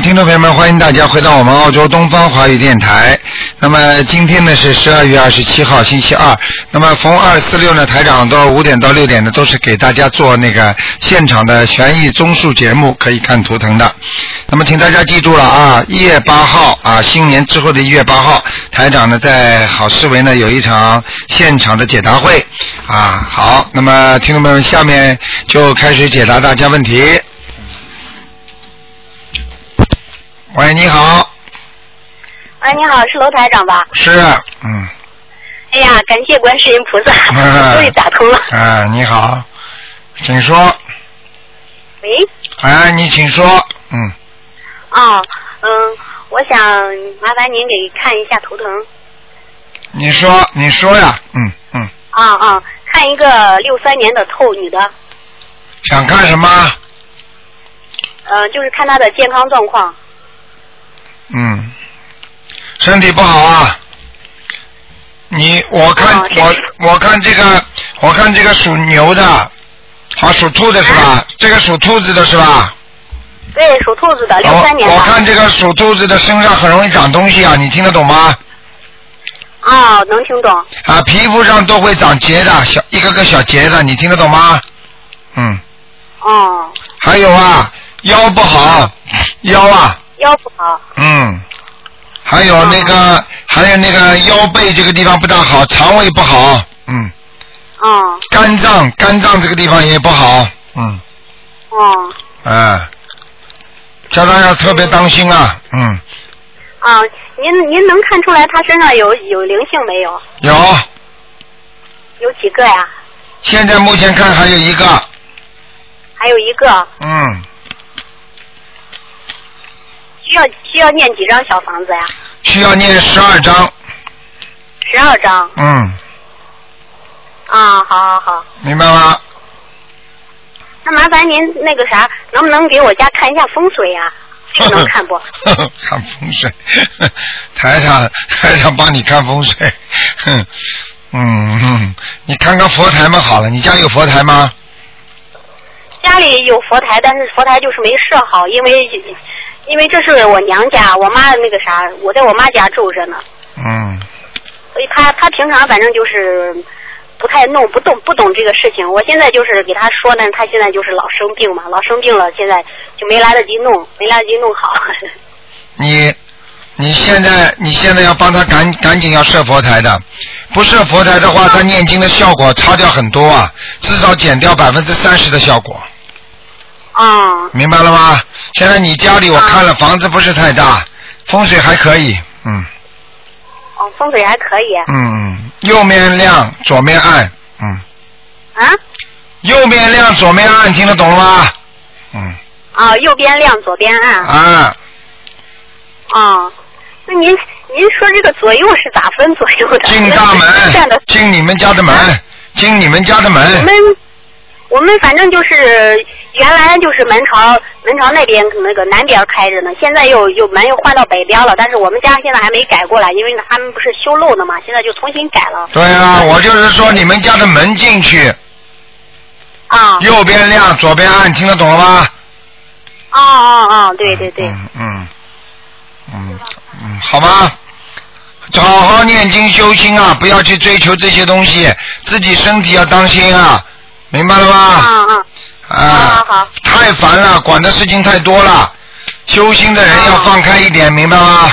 听众朋友们，欢迎大家回到我们澳洲东方华语电台。那么今天呢是12月27号星期二，那么逢2、4、6呢，台长到5点到6点呢都是给大家做那个现场的悬疑综述节目，可以看图腾的。那么请大家记住了啊，1月8号啊，新年之后的1月8号，台长呢在好思维呢有一场现场的解答会啊。好，那么听众朋友们，下面就开始解答大家问题。喂，你好。 哎，你好，是楼台长吧？ 是，嗯。 哎呀，感谢观世音菩萨，终于打通了。 你好，请说。 喂。 哎，你请说，嗯。 我想麻烦您给看一下图腾。 你说呀，嗯。 看一个63年的兔女的。 想看什么？ 就是看她的健康状况。 身体不好啊。我看这个属牛的，属兔的是吧？这个属兔子的是吧？ 对，属兔子的，63年的。 我看这个属兔子的身上很容易长东西啊，你听得懂吗？ 能听懂。 皮肤上都会长结的，一个个小结的，你听得懂吗？还有啊，腰不好，腰不好。还有那个腰背这个地方不大好，肠胃不好。肝脏这个地方也不好。叫他要特别当心啊。 您能看出来他身上有灵性没有？有几个呀？ 现在目前看还有一个。 还有一个。需要念几张小房子呀？ 需要念12张。 12张。好。明白吗？那麻烦您那个啥，能不能给我家看一下风水呀？这个能看不？ 看风水，台上帮你看风水。你看看佛台嘛好了，你家有佛台吗？ 家里有佛台，但是佛台就是没设好，因为这是我娘家，我妈那个啥，我在我妈家住着呢。所以他平常反正就是不太不懂这个事情。我现在就是给他说呢，他现在就是老生病嘛，老生病了，现在就没来得及弄好。 你现在要帮他赶紧要设佛台的，不设佛台的话，他念经的效果差掉很多啊，至少减掉30%的效果。明白了吗？现在你家里我看了，房子不是太大，风水还可以。 风水还可以。 右面亮，左面暗。右边亮，左面暗，听得懂了吗？ 右边亮，左边暗。那您说这个左右是咋分左右的？ 进大门，进你们家的门，进你们家的门。 我们反正就是原来就是门朝那边那个南边开着呢，现在又门又换到北边了，但是我们家现在还没改过来，因为他们不是修路呢嘛，现在就重新改了。 对啊，我就是说你们家的门进去。右边亮，左边暗，听得懂了吗？ 对。 好吗？好好念经修心啊，不要去追求这些东西，自己身体要当心啊，明白了吗？好。太烦了，管的事情太多了，修心的人要放开一点，明白吗？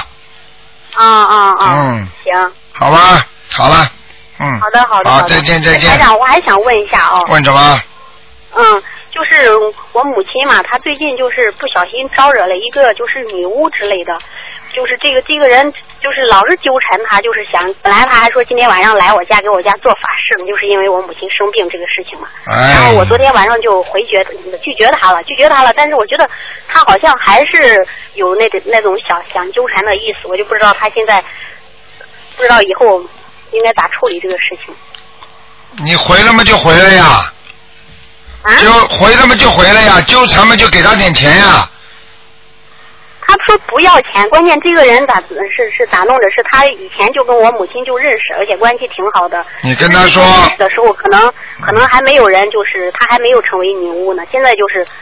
行。 好吧，好了。 好的。 好，再见。 台长，我还想问一下问什么？ 就是我母亲嘛，她最近就是不小心招惹了一个就是女巫之类的，就是这个人就是老是纠缠她，就是想本来她还说今天晚上来我家给我家做法事，就是因为我母亲生病这个事情嘛。然后我昨天晚上就拒绝她了，但是我觉得她好像还是有那种想纠缠的意思，我就不知道她现在不知道以后应该咋处理这个事情。 你回了吗？就回了呀。就回了嘛就回了呀，纠缠嘛就给他点钱呀。 他说不要钱，关键这个人是咋弄的？是他以前就跟我母亲就认识，而且关系挺好的。 你跟他说认识的时候可能还没有人，就是他还没有成为女巫呢。现在就是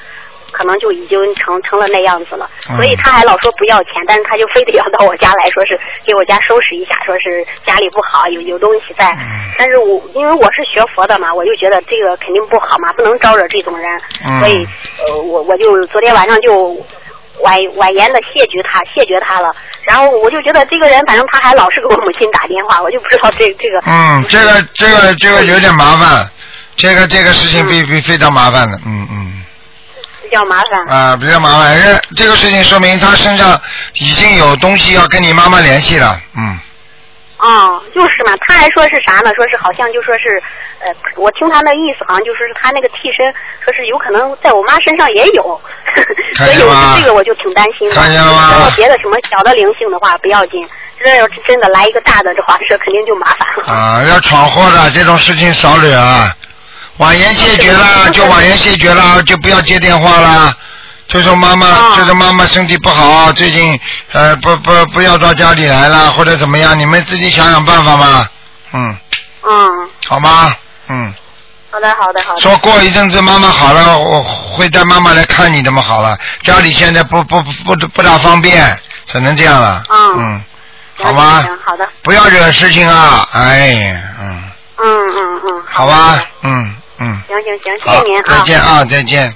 可能就已经成了那样子了。所以他还老说不要钱，但是他就非得要到我家来说是给我家收拾一下，说是家里不好，有东西在。但是因为我是学佛的嘛，我就觉得这个肯定不好嘛，不能招惹这种人。所以我就昨天晚上就婉言的谢绝他了。然后我就觉得这个人，反正他还老是给我母亲打电话，我就不知道这个。 这个有点麻烦，这个事情非常麻烦的， 比较麻烦啊，比较麻烦。这个事情说明他身上已经有东西要跟你妈妈联系了， 就是嘛，他还说是啥呢？说是好像就说是，我听他那意思，好像就是他那个替身，说是有可能在我妈身上也有，所以这个我就挺担心的。 看见了吗？ 如果别的什么小的灵性的话不要紧，这要是真的来一个大的话，这肯定就麻烦了。 啊，要闯祸的这种事情少惹啊，婉言谢绝了就婉言谢绝了，就不要接电话了。就说妈妈身体不好，最近不要到家里来了，或者怎么样，你们自己想想办法嘛。好吗？ 好的。 说过一阵子妈妈好了，我会带妈妈来看你的嘛。好了，家里现在不大方便，只能这样了。好吗？ 好的。 不要惹事情啊！哎，好吧， 行，谢谢您啊。 再见啊，再见。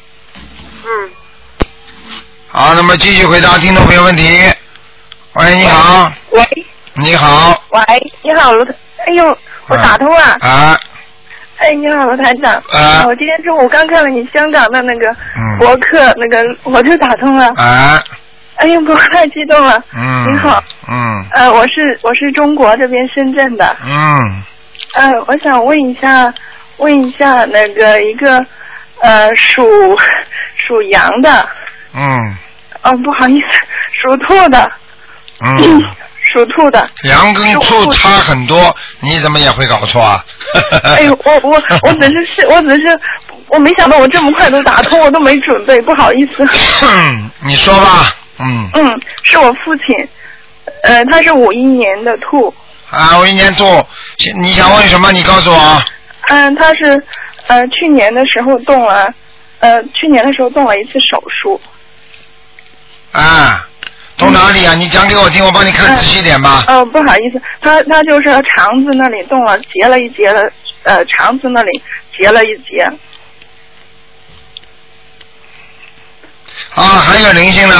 好，那么继续回答听众朋友问题。喂，你好。 喂。 你好。 喂，你好，卢台。哎呦，我打通了。哎，你好，卢台长。我今天中午刚看了你香港的那个博客，那个我就打通了。哎呦，我太激动了。你好。我是中国这边深圳的。我想问一下那个一个属羊的。不好意思，属兔的。属兔的。 羊跟兔差很多，你怎么也会搞错啊？ 哎呦，我只是我没想到我这么快都打通，我都没准备，不好意思。 你说吧。 是我父亲，他是51年的兔。 51年兔，你想问什么？你告诉我。 他是去年的时候动了一次手术。 动哪里啊？你讲给我听，我帮你看仔细点吧。 不好意思，他就是肠子那里动了，结了一结了，肠子那里结了一结。 还有灵性呢。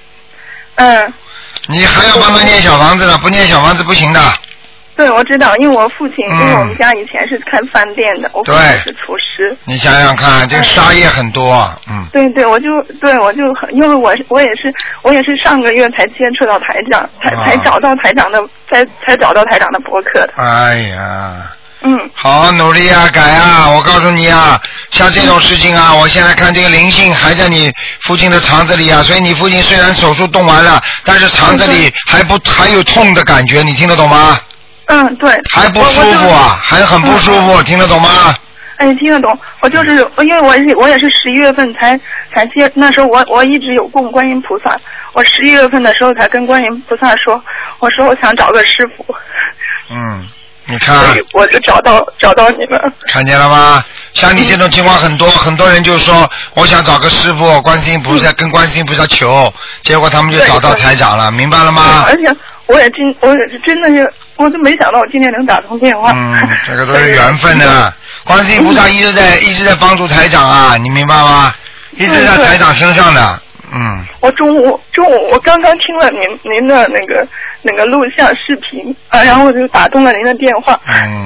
你还要帮他念小房子呢，不念小房子不行的。 对，我知道，因为我父亲，因为我们家以前是开饭店的，我父亲是厨师。你想想看，这个杀业很多。 对，我就因为我也是上个月才接触到台长，才找到台长的，才找到台长的博客的。 哎呀。好好努力啊，改啊！我告诉你啊，像这种事情啊，我现在看这个灵性还在你父亲的肠子里啊，所以你父亲虽然手术动完了，但是肠子里还有痛的感觉，你听得懂吗？ 对。 还不舒服啊，还很不舒服，听得懂吗？ 听得懂。我就是因为我也是11月份才接，那时候我一直有供观音菩萨，我11月份的时候才跟观音菩萨说，我说我想找个师傅。 你看， 我就找到你们。 看见了吗？像你这种情况很多，很多人就说我想找个师傅，观世音菩萨跟观世音菩萨求，结果他们就找到台长了，明白了吗？ 而且我也真的是，我都没想到我今天能打通电话。 这个都是缘分的。观世音菩萨一直在帮助台长啊，你明白吗？一直在台长身上的。 我中午我刚刚听了您的那个录像视频然后我就打通了您的电话。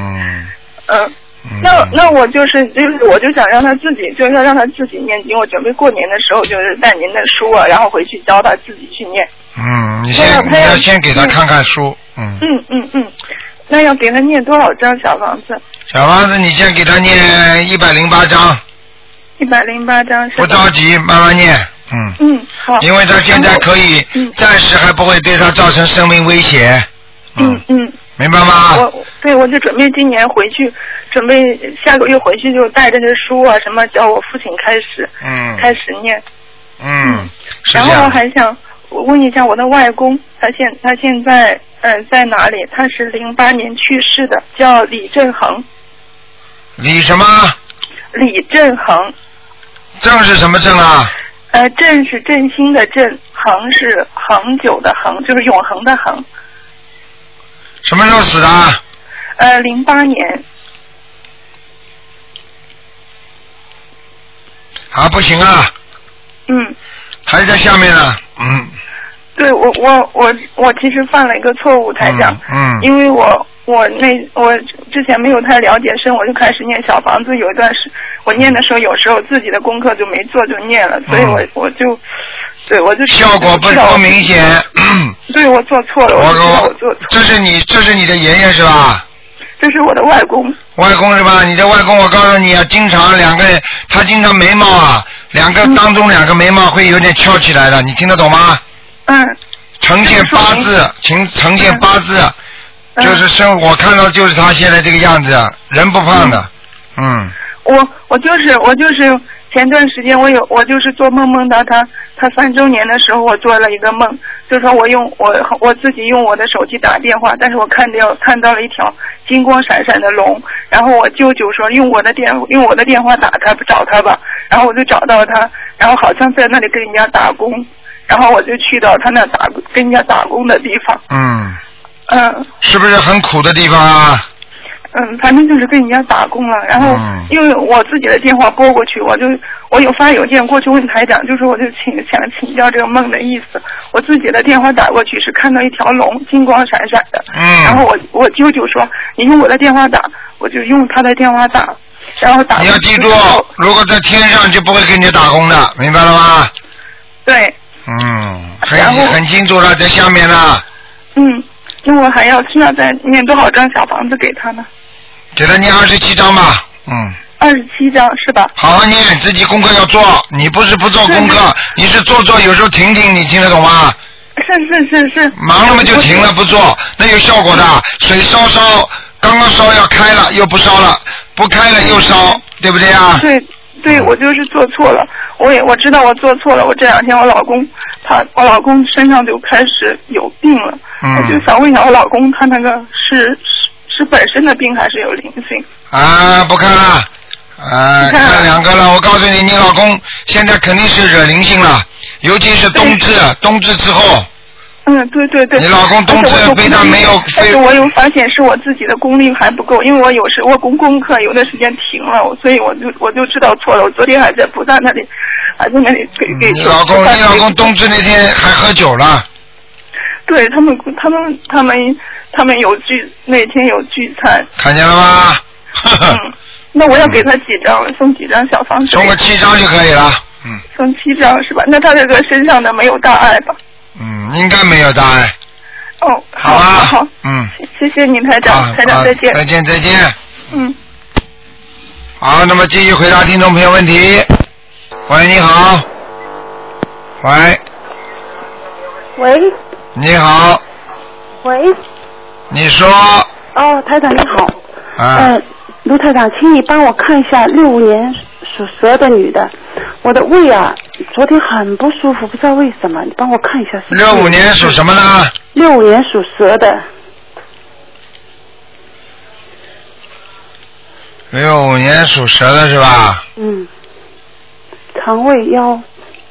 那我我就想让他自己，就是让他自己念经。我准备过年的时候就是带您的书然后回去教他自己去念。 你要先给他看看书。 那要给他念多少张小房子？ 小房子你先给他念108张。 108张是。 不着急，慢慢念。 好。 因为他现在可以，暂时还不会对他造成生命威胁。明白吗？ 我就准备今年回去，准备下个月回去就带着这书什么，叫我父亲开始念。然后我还想问一下我的外公，他现在在哪里？他是08年去世的，叫李振恒。 李什么？ 李振恒。 郑是什么郑啊？ 振是振兴的振，恒是恒久的恒，就是永恒的恒。 什么时候死的 ？08年。 不行啊。还在下面呢。 对，我其实犯了一个错误，台长。因为我之前没有太了解深，我就开始念小房子，有一段时我念的时候，有时候自己的功课就没做就念了，所以我就效果不明显。 对，我做错了，我做错了。 这是你的爷爷是吧？ 这是我的外公。 外公是吧？你的外公，我告诉你啊，经常他经常眉毛啊，当中两个眉毛会有点翘起来的，你听得懂吗？呈现八字，呈现八字。就是我看到就是他现在这个样子，人不胖的。 我就是前段时间我就是做梦到他3周年的时候，我做了一个梦，就是说我自己用我的手机打电话，但是我看到了一条金光闪闪的龙，然后我舅舅说用我的电话找他吧，然后我就找到他，然后好像在那里跟人家打工，然后我就去到他那跟人家打工的地方。 是不是很苦的地方啊？ 反正就是跟人家打工了，然后因为我自己的电话拨过去，我有发邮件过去问台长，就说我就想请教这个梦的意思。我自己的电话打过去是看到一条龙，金光闪闪的。然后我舅舅说你用我的电话打，我就用他的电话打，然后打。 你要记住，如果在天上就不会给你打工的，明白了吗？ 对。 很清楚了，在下面呢。 那我还要再念多少张小房子给他呢？ 给他念27张吧。 27张是吧？ 好好念，自己功课要做。你不是不做功课，你是做，有时候停，你听得懂吗？ 是。 忙了嘛就停了不做，那有效果的。水烧，刚刚烧要开了又不烧了，不开了又烧，对不对啊？ 对，我就是做错了，我知道我做错了。我这2天我老公身上就开始有病了，我就想问一下我老公他那个是本身的病还是有灵性？ 不看了，看2个了。我告诉你，你老公现在肯定是惹灵性了，尤其是冬至之后。 对。 你老公冬至非常没有。 但是我有发现是我自己的功力还不够，因为我功课有的时间停了，所以我就知道错了。我昨天还在菩萨那里，给。你老公冬至那天还喝酒了？ 对他们那天有聚餐。 看见了吗？ 那我要给他几张？送几张小房子？ 送个7张就可以了。 送7张是吧？那他这个身上的没有大碍吧？ 应该没有大碍。好啊。 好。谢谢你台长，台长再见。 再见。好，那么继续回答听众朋友问题。喂，你好。 喂。 你好。 喂。 你说。 台长你好。卢台长，请你帮我看一下65年属蛇的女的，我的胃啊，昨天很不舒服，不知道为什么，你帮我看一下。 65年属什么呢 ？65年属蛇的。 65年属蛇的是吧？ 肠胃腰。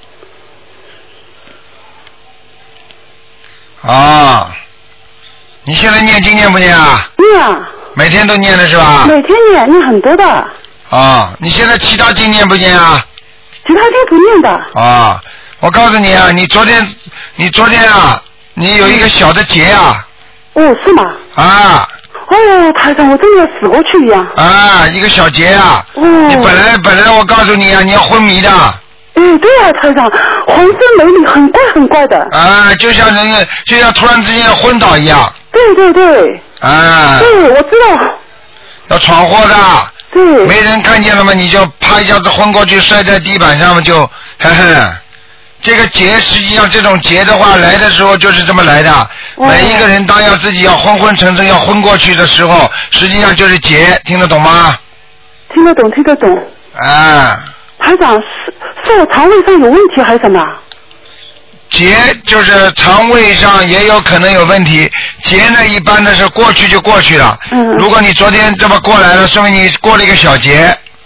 你现在念经念不念啊？ 念啊。 每天都念的是吧？ 每天念很多的。 你现在其他经念不念啊？ 其他经不念的。 我告诉你啊，你昨天啊，你有一个小的结啊。 是吗？台长，我真的死过去一样。 一个小结啊。你本来我告诉你啊，你要昏迷的。 对啊，台长，浑身没力，很怪的。 就像突然之间昏倒一样。 对。对，我知道。 要闯祸的。 对。 没人看见了吗？你就啪一下子昏过去，摔在地板上嘛，就这个劫，实际上这种劫的话来的时候就是这么来的。每一个人当要自己要昏沉沉要昏过去的时候，实际上就是劫，听得懂吗？ 听得懂。台长，是我肠胃上有问题还是什么？ 劫就是肠胃上也有可能有问题，劫呢一般的是过去就过去了。如果你昨天这么过来了，说明你过了一个小劫。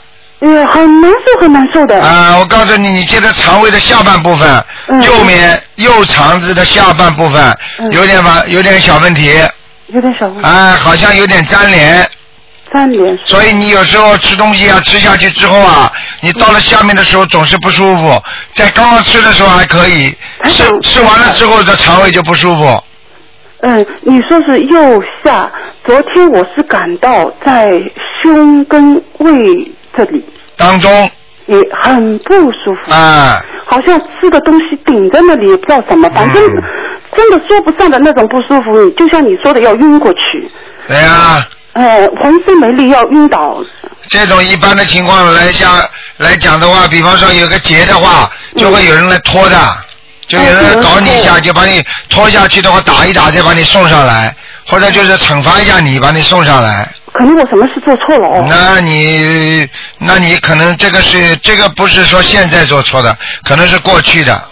很难受，很难受的。 我告诉你，你现在肠胃的下半部分，右肠子的下半部分有点小问题。 有点小问题。 好像有点粘连。 粘连。 所以你有时候吃东西吃下去之后你到了下面的时候总是不舒服，在刚刚吃的时候还可以，吃完了之后的肠胃就不舒服。 你说是右下，昨天我是感到在胸跟胃这里当中也很不舒服好像吃的东西顶在那里，也不知道什么，反正真的说不上的那种不舒服，就像你说的要晕过去。 对呀。 浑身没力要晕倒。 这种一般的情况来讲的话，比方说有个结的话，就会有人来拖的，就有人来搞你一下，就把你拖下去的话，打一打再把你送上来，或者就是惩罚一下你，把你送上来。 可能我什么事做错了那你可能这个不是说现在做错的，可能是过去的。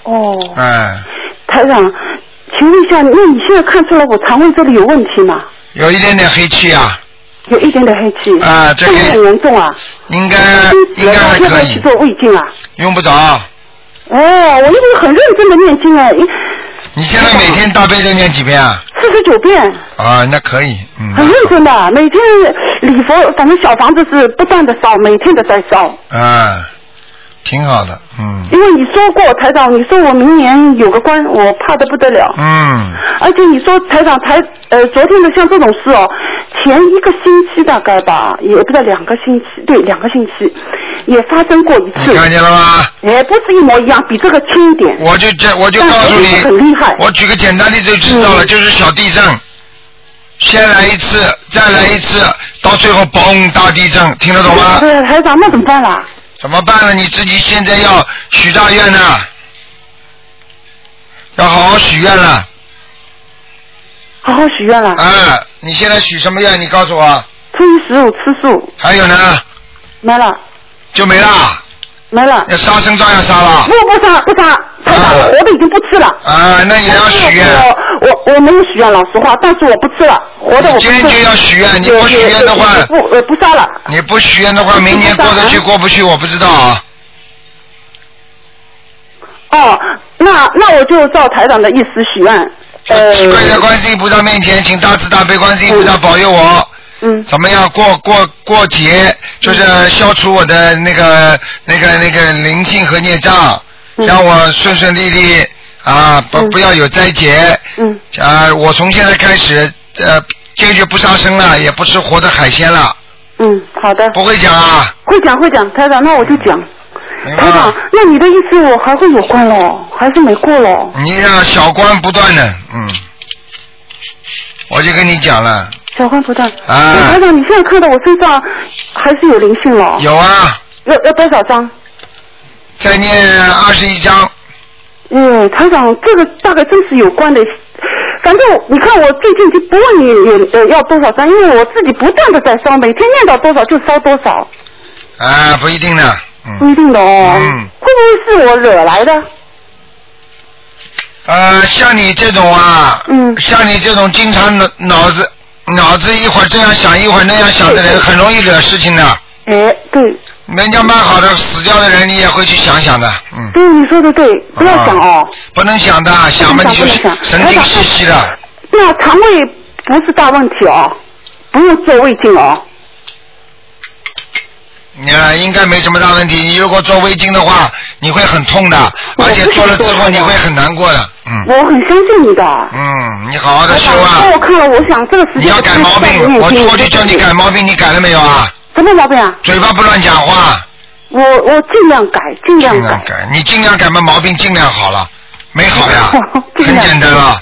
台长，请问一下，那你现在看出来我肠胃这里有问题吗？ 有一点点黑气有一点点黑气这很严重应该还可以。 去做胃镜用不着。 我一直很认真的念经你现在每天大悲咒念几遍 ？49遍。 那可以。 很认真的，每天礼佛，反正小房子是不断的烧，每天都在烧。 挺好的。 因为你说过台长，你说我明年有个关，我怕得不得了。而且你说台长昨天的像这种事前1个星期大概吧，也不知道2个星期，对，2个星期也发生过一次。 你看见了吗？ 不是一模一样，比这个轻一点。 我就告诉你， 很厉害。 我举个简单的就知道了，就是小地震，先来一次，再来一次，到最后嘣大地震，听得懂吗？ 对，台长，那怎么办啦？ 怎么办呢？你自己现在要许大愿呢，要好好许愿了。 好好许愿了。 你现在许什么愿？你告诉我。 初一15吃素。 还有呢？没了。 就没了。 没了。 要杀生照样杀了。 不杀，台长，活的已经不吃了。 那也要许愿。 我没有许愿，老实话，但是我不吃了，活的我不吃。 坚决要许愿，你不许愿的话， 不杀了。 你不许愿的话，明年过得去过不去我不知道那我就照台长的意思许愿。 跪在观世音菩萨面前，请大慈大悲观世音菩萨保佑我。怎么样过节，就是消除我的那个灵性和孽障，让我顺顺利利不要有灾劫。我从现在开始坚决不杀生了，也不吃活的海鲜了。 好的。 不会讲会讲，台长，那我就讲。台长，那你的意思我还会有关咯，还是没过咯？ 你小关不断的，我就跟你讲了。 小关不断。台长，你现在看到我身上还是有灵性了？有要多少张？ 再念21张。 台长，这个大概真是有关的。反正你看，我最近就不问你要多少张，因为我自己不断的在烧，每天念到多少就烧多少。 不一定的。 不一定的会不会是我惹来的？ 像你这种像你这种经常脑子一会儿这样想一会儿那样想的人，很容易惹事情的。 对。 人家蛮好的，死掉的人你也会去想想的。 对，你说的对，不要想不能想的，想嘛你就神经兮兮的。 那肠胃不是大问题不用做胃镜应该没什么大问题。你如果做胃镜的话，你会很痛的，而且做了之后你会很难过的。 我很相信你的。 你好好的修我看了，我想这个时间你要改毛病，我过去叫你改毛病，你改了没有什么毛病嘴巴不乱讲话。 我尽量改，尽量改。你尽量改嘛，毛病尽量好了，没好呀，很简单了。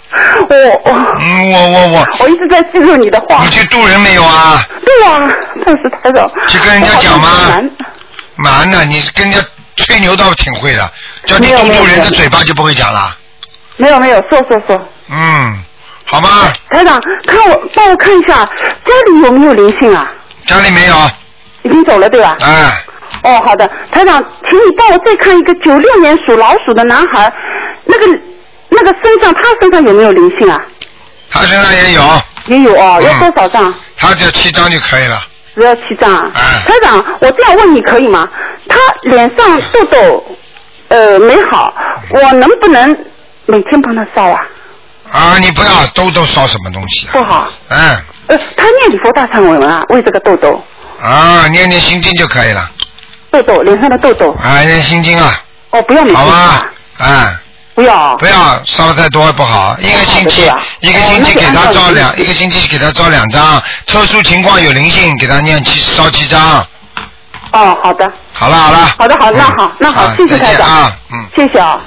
我一直在记住你的话。 你去渡人没有对但是台长。 去跟人家讲吗？蛮的，你跟人家吹牛倒挺会的，叫你渡人的嘴巴就不会讲了。 没有，说。 好吧。 台长，帮我看一下家里有没有灵性家里没有。 已经走了对吧？好的，台长，请你帮我再看一个96年属老鼠的男孩，那个他身上有没有灵性他身上也有。 要多少张？ 他只要7张就可以了。 17张。台长，我这样问你可以吗？他脸上痘痘没好，我能不能每天帮他烧啊？ 啊，你不要痘痘烧什么东西啊？ 不好。他念礼佛大忏悔文啊，为这个痘痘。 啊，念心经就可以了。 痘痘，脸上的痘痘。 啊，念心经啊。 哦，不要每天。 好吧， 不要烧的太多不好，一个星期给他烧一个星期给他烧2张，特殊情况有灵性给他烧7张。 哦，好的。 好了。 好的，那好，谢谢台长啊， 谢谢啊。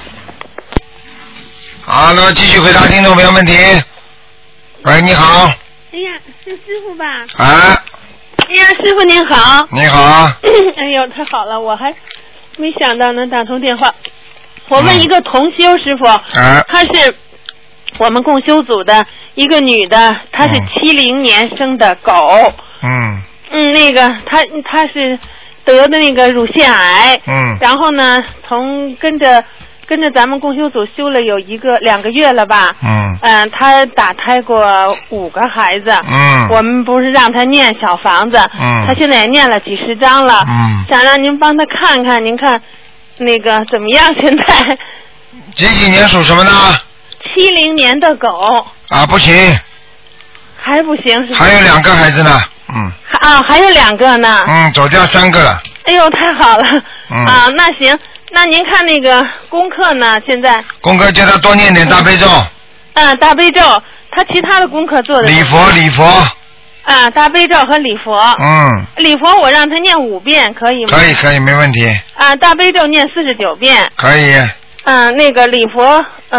好，那么继续回答听众朋友问题。喂，你好。 哎呀，是师傅吧？ 哎呀，师傅您好。 你好。 哎呦，太好了，我还没想到能打通电话。我问一个同修师傅，她是我们共修组的一个女的，她是70年生的狗。那个她是得的那个乳腺癌。然后呢，跟着咱们共修组修了有2个月了吧。她打胎过5个孩子。我们不是让她念小房子。她现在也念了几十张了。想让您帮她看看，您看那个怎么样？现在几年属什么呢 ？70年的狗。 啊，不行。 还不行是吧？ 还有2个孩子呢。 还有2个呢。 走掉3个了。 哎呦，太好了。那行，那您看那个功课呢？现在功课叫他多念点大悲咒。 大悲咒，他其他的功课做的。 礼佛。 大悲咒和礼佛。礼佛我让他念5遍，可以吗？ 可以，没问题。 大悲咒念49遍。 可以。 那个礼佛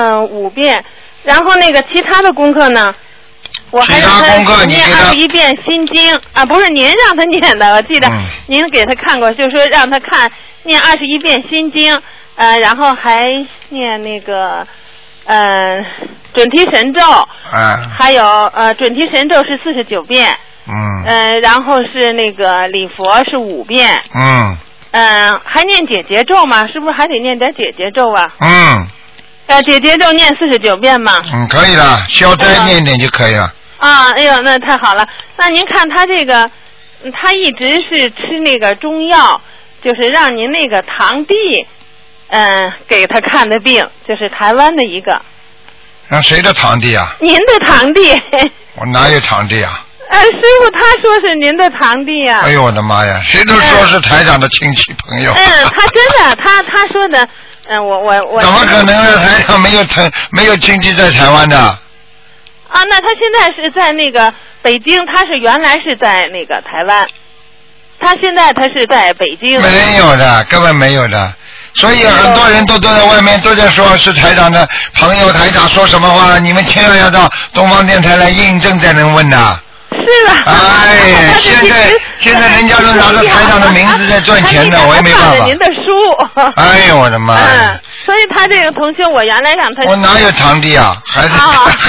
5遍，然后那个其他的功课呢？我还让他念21遍心经不是您让他念的，我记得您给他看过，就说让他念21遍心经，然后还念那个准提神咒，还有准提神咒是49遍，然后是那个礼佛是5遍，还念解结咒吗？是不是还得念点解结咒啊？解结咒念49遍吗？ 可以了，消灾念一点就可以了。 哎呦，那太好了。那您看他这个，他一直是吃那个中药，就是让您那个堂弟，给他看的病，就是台湾的一个。 让谁的堂弟啊？ 您的堂弟。 我哪有堂弟啊？ 师傅他说是您的堂弟啊。 哎呦我的妈呀，谁都说是台长的亲戚朋友。 他真的，他说的，我。 怎么可能啊？台长没有亲戚在台湾的。 那他现在是在那个北京，他是原来是在那个台湾，他现在是在北京。 没有的，根本没有的。所以很多人都在外面都在说是台长的朋友，台长说什么话，你们千万要到东方电台来印证才能问的。 是啊。 现在人家都拿着台长的名字在赚钱的，我也没办法。 您的书。 哎呦我的妈呀！ 所以他这个同学，我原来让他。 我哪有堂弟啊？还是。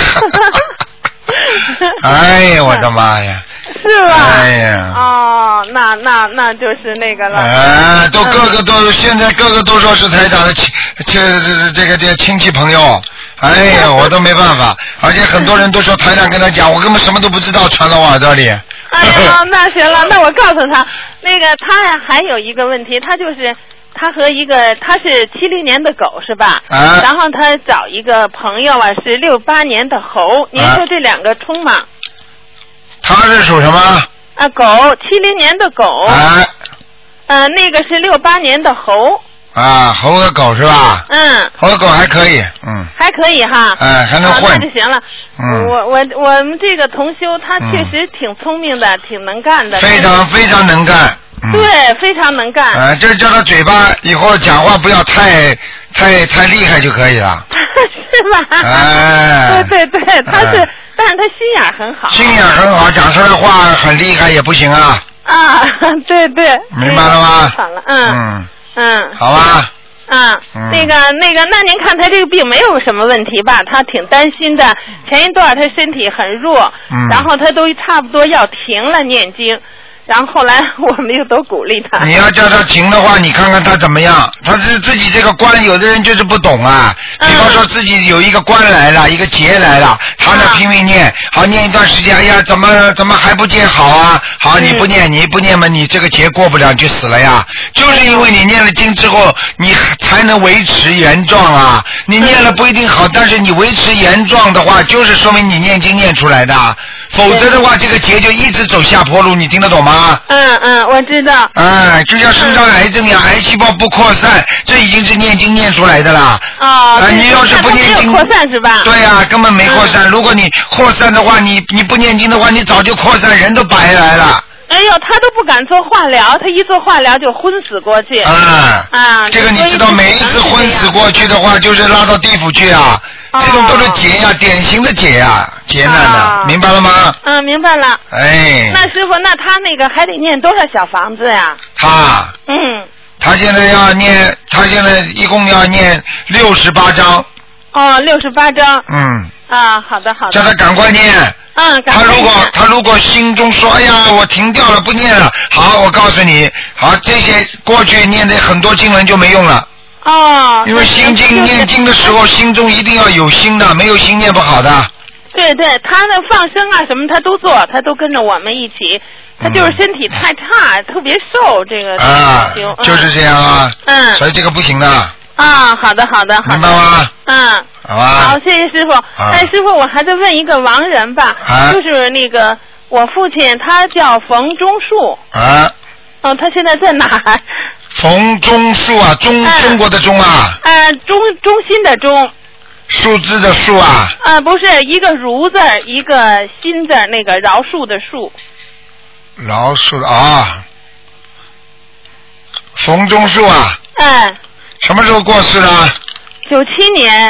哎呀，我的妈呀！ 是吧？ 哎呀。 那就是那个了。 现在个个都说是台长的这个亲戚朋友。哎呀，我都没办法，而且很多人都说台长跟他讲，我根本什么都不知道，传到我耳朵里。 哎呀，那行了，那我告诉他，那个他还有一个问题，他是70年的狗是吧？然后他找一个朋友是68年的猴，您说这2个冲吗？ 他是属什么？ 狗，70年的狗。那个是68年的猴。 猴和狗是吧？猴和狗还可以， 还可以哈。 还能混。 那就行了。我们这个同修他确实挺聪明的，挺能干的。 非常非常能干。 对，非常能干。 就是叫他嘴巴以后讲话不要太厉害就可以了。 是吧？对，但是他心眼很好。 心眼很好，讲出来话很厉害也不行啊。 对。 明白了吗？ 好了， 好吧。 那个，那您看他这个病没有什么问题吧？他挺担心的。前一段他身体很弱，然后他都差不多要停了念经。 然后后来我们又都鼓励他。 你要叫他停的话，你看看他怎么样？他是自己这个关，有的人就是不懂啊。比方说自己有一个关来了，一个劫来了，他呢拼命念，好念一段时间，哎呀，怎么还不见好啊？好，你不念嘛，你这个劫过不了就死了呀。就是因为你念了经之后，你才能维持原状啊。你念了不一定好，但是你维持原状的话，就是说明你念经念出来的。否则的话，这个劫就一直走下坡路，你听得懂吗？ 我知道。 就像生长癌症一样，癌细胞不扩散，这已经是念经念出来的啦。你要是不念经， 扩散是吧？ 对呀，根本没扩散。如果你扩散的话，你不念经的话，你早就扩散，人都白来了。 哎呦，他都不敢做化疗，他一做化疗就昏死过去。 这个你知道，每一次昏死过去的话，就是拉到地府去啊。这种都是劫呀，典型的劫呀，劫难的，明白了吗？ 明白了。 哎。 那师傅，那他那个还得念多少小房子呀？ 他现在要念，他现在一共要念68章。 68章。好的。 叫他赶快念。他如果心中说，哎呀，我停掉了，不念了，好，我告诉你，好，这些过去念的很多经文就没用了。因为心经念经的时候，心中一定要有心的，没有心念不好的。 对，他的放生啊什么他都做，他都跟着我们一起。他就是身体太差，特别瘦，这个就是这样啊。所以这个不行的。 好的。 明白吗？好吧。 好，谢谢师傅。师傅，我还在问一个亡人吧，就是那个我父亲，他叫冯中树。他现在在哪儿？ 冯中树啊，中国的中啊。 中心的中。 数字的数啊。 不是，一个如字，一个心字，那个饶恕的恕。 饶恕的啊。冯中树啊。什么时候过世的 ？97年。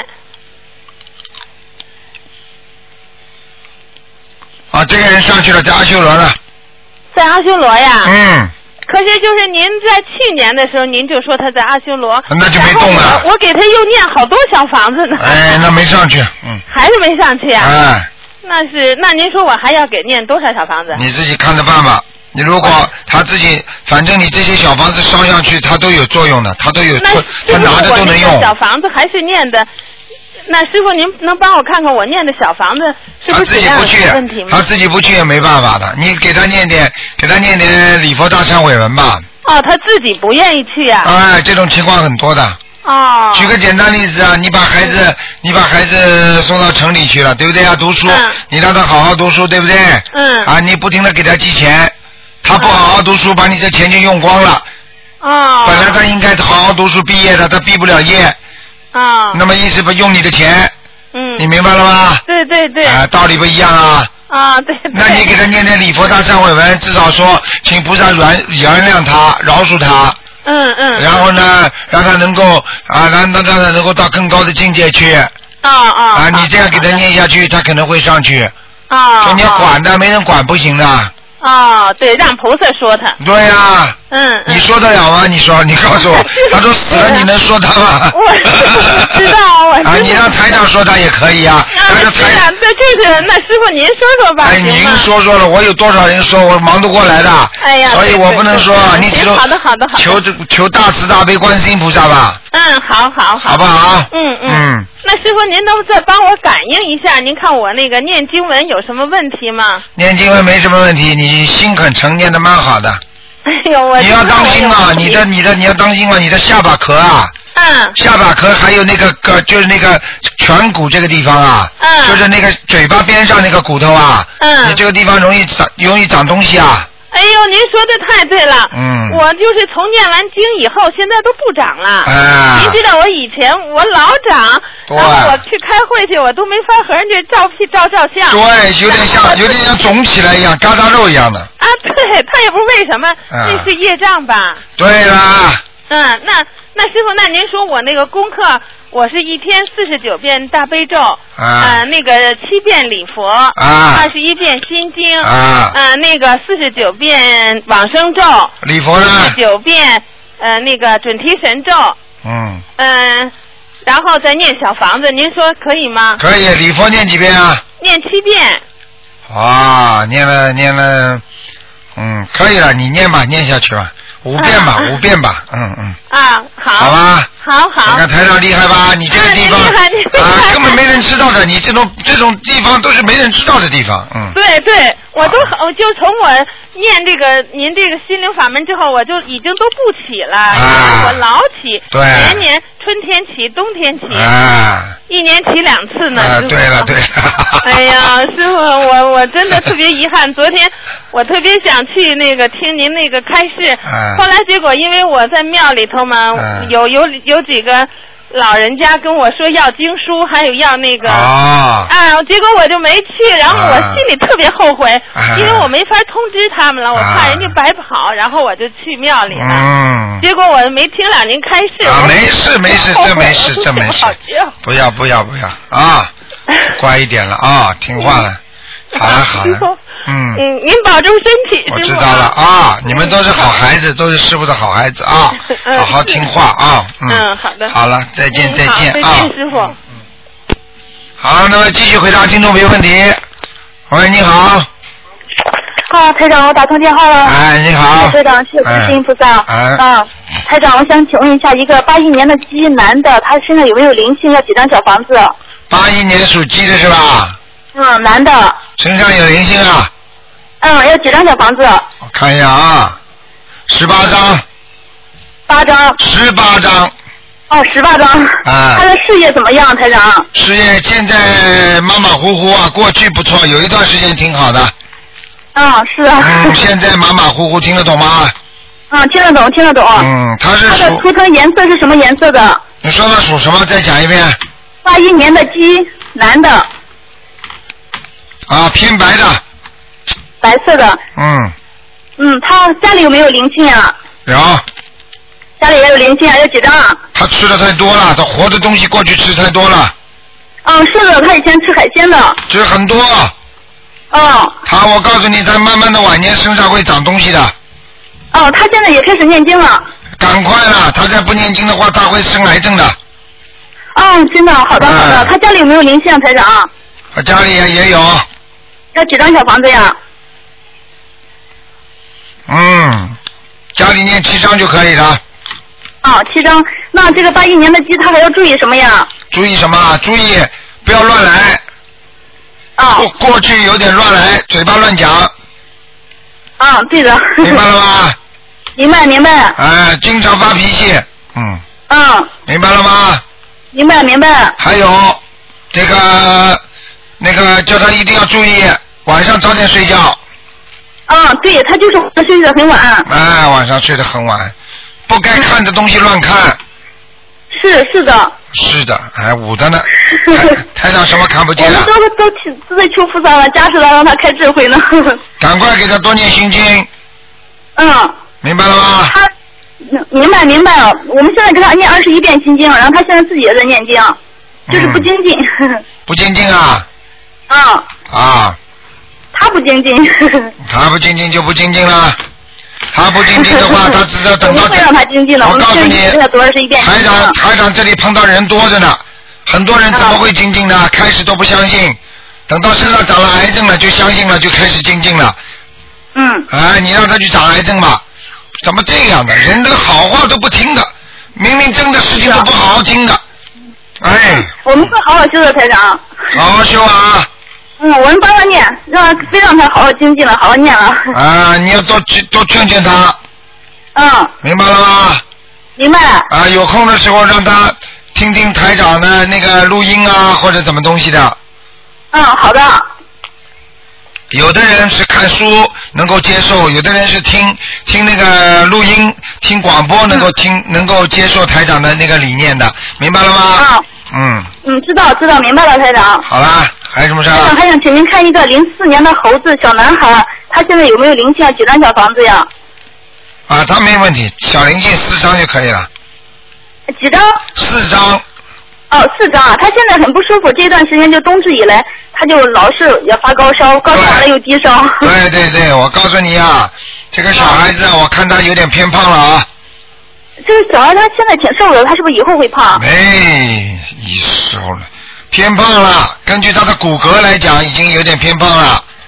这个人上去了，在阿修罗了。 在阿修罗呀？可是就是您在去年的时候，您就说他在阿修罗， 那就没动了。 我给他又念好多小房子呢。 那没上去。 还是没上去啊？那您说我还要给念多少小房子？ 你自己看着办吧。你如果他自己，反正你这些小房子烧上去，它都有作用的，它都有，他拿着都能用。 小房子还是念的。那师傅，您能帮我看看我念的小房子是不是质量有问题吗？ 他自己不去也没办法的，你给他念点礼佛大忏悔文吧。 他自己不愿意去啊？ 这种情况很多的。举个简单例子啊，你把孩子送到城里去了，对不对啊？读书，你让他好好读书，对不对？你不停的给他寄钱，他不好好读书，把你这钱就用光了。本来他应该好好读书毕业的，他毕不了业。那么意思不用你的钱，你明白了吗？ 对。 道理不一样啊。 对。 那你给他念点礼佛大忏悔文，至少说请菩萨原谅他，饶恕他。然后呢，让他能够让他能够到更高的境界去。你这样给他念下去，他可能会上去。说你要管的，没人管不行的。 对，让菩萨说他。 对呀。你说得了吗？你告诉我，他说死了，你能说他吗？ 我知道。 你让台长说他也可以啊。 那师傅您说说吧。 您说了，我有多少人说，我忙得过来的。所以我不能说，你只好的。 求大慈大悲观世音菩萨吧。 好。 好不好？ 那师傅您能再帮我感应一下，您看我那个念经文有什么问题吗？ 念经文没什么问题，你心很沉，念得蛮好的。 哎呦， 你要当心啊！你要当心啊！你的下巴壳啊，下巴壳还有那个就是那个颧骨这个地方啊，就是那个嘴巴边上那个骨头啊，你这个地方容易长东西啊。 哎呦，您说的太对了。我就是从念完经以后，现在都不长了。您知道我以前我老长，然后我去开会去，我都没法和人家照相。 对，有点像肿起来一样，疙瘩肉一样的。 对，他也不是为什么，那是业障吧？ 对啦。 那师傅，那您说我那个功课，我是一天49遍大悲咒，那个7遍礼佛，21遍心经，那个49遍往生咒， 礼佛呢 ，49遍那个准提神咒，然后再念小房子，您说可以吗？ 可以，礼佛念几遍啊？ 念7遍。 念了， 可以了，你念吧，念下去吧，5遍吧，5遍吧， 啊，好。 好吧。 好。 你看台长厉害吧？你这个地方根本没人知道的，你这种地方都是没人知道的地方， 对，我就从我念您这个心灵法门之后，我就已经都不起了，我老起， 对， 年春天起，冬天起，1年起2次呢。 对了。 哎呀，师傅，我真的特别遗憾，昨天我特别想去听您那个开示，后来结果因为我在庙里头嘛，有几个老人家跟我说要经书，还有要结果我就没去，然后我心里特别后悔，因为我没法通知他们了，我怕人家白跑，然后我就去庙里了，结果我没听了您开示。 没事，这没事，不要啊，乖一点了啊，听话了，好了。 您保重身体。 我知道了啊，你们都是好孩子，都是师父的好孩子啊，好好听话啊。 好的。 好了，再见啊。 再见，师傅。 好，那么继续回答听众朋友问题。喂，你好。 台长，我打通电话了。 你好。 台长，谢谢观世音菩萨。台长，我想请问一下，一个81年的鸡男的，他身上有没有灵性？要几张小房子 ？81年属鸡的是吧？ 男的。 身上有灵性啊？ 要几张小房子？ 我看一下啊，18张。 8张。 18张。 18张。他的事业怎么样，台长？ 事业现在马马虎虎啊，过去不错，有一段时间挺好的。 是啊。 现在马马虎虎，听得懂吗？ 听得懂。 他的图腾颜色是什么颜色的？ 你说他属什么？再讲一遍。 81年的鸡，男的。 偏白的。 白色的。他家里有没有灵性啊？ 有。 家里也有灵性啊？有几张啊？ 他吃的太多了，他活的东西过去吃太多了。 是的，他以前吃海鲜的。 吃很多。我告诉你，他慢慢的晚年身上会长东西的。 他现在也开始念经了。 赶快了，他再不念经的话，他会生癌症的。 真的，好的。他家里有没有灵性，台长？ 他家里也有。 要几张小房子呀？ 家里念7张就可以了。 7张。那这个81年的鸡，他还要注意什么呀？ 注意什么？注意不要乱来。过去有点乱来，嘴巴乱讲。 对的。 明白了吗？ 明白。 经常发脾气。明白了吗？ 明白。 还有这个叫他一定要注意，晚上早点睡觉。 对，他就是睡得很晚。 晚上睡得很晚，不该看的东西乱看。 是的。 是的，还捂的呢。台长什么看不见啊？ 我们都在求菩萨了，加持他，让他开智慧呢。 赶快给他多念心经。明白了吗？ 明白了。我们现在给他念21遍心经，然后他现在自己也在念经，就是不精进。 不精进啊？ 他不精进。 他不精进就不精进了。他不精进的话，他只要等到。 我会让他精进的。 我告诉你，台长这里碰到人多着呢，很多人怎么会精进呢？开始都不相信，等到身上长了癌症了就相信了，就开始精进了。你让他去长癌症吧，怎么这样的？人的好话都不听的，明明真的事情都不好好听的。 我们会好好修的，台长。 好好修啊。 我们帮他念，非让他好好精进了，好好念了。 你要多劝劝他。明白了吗？ 明白。 有空的时候让他听听台长的那个录音啊，或者什么东西的。 好的。 有的人是看书能够接受，有的人是听那个录音、听广播能够接受台长的那个理念的，明白了吗？ 知道，明白了，台长。 好啦，还有什么事？ 还想请您看一个04年的猴子小男孩，他现在有没有灵性？几张小房子呀？ 他没问题，小灵性4张就可以了。 几张？4张。4张啊！他现在很不舒服，这段时间就冬至以来，他就老是也发高烧，高烧完了又低烧。 对，我告诉你啊，这个小孩子我看他有点偏胖了啊。 这个小孩他现在挺瘦的，他是不是以后会胖？ 已瘦了，偏胖了。根据他的骨骼来讲，已经有点偏胖了。